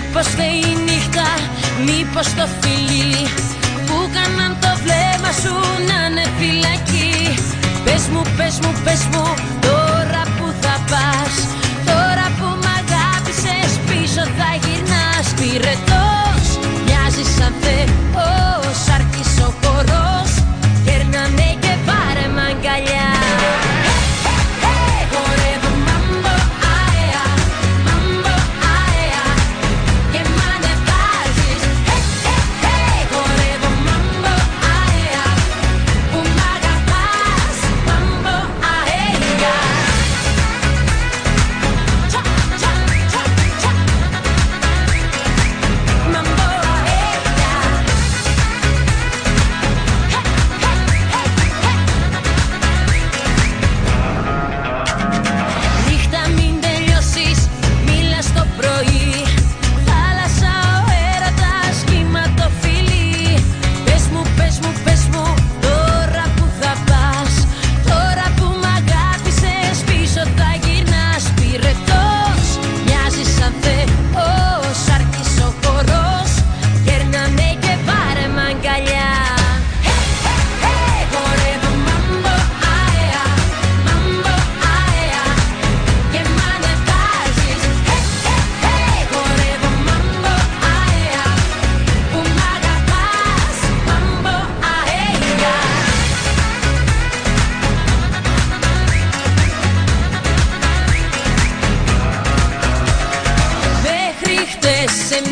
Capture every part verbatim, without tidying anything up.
Μήπως φταίει η νύχτα, μήπως το φιλί που κάναν το βλέμμα σου να είναι φυλακή. Πες μου, πες μου, πες μου τώρα που θα πας, τώρα που μ' αγάπησες πίσω θα γυρνάς. Πυρετός, μοιάζεις σαν Θεός, άρχις ο χορός, γέρναμε και πάρε μ' αγκαλιά.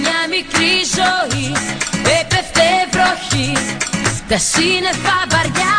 Τα σύννεφα βαριά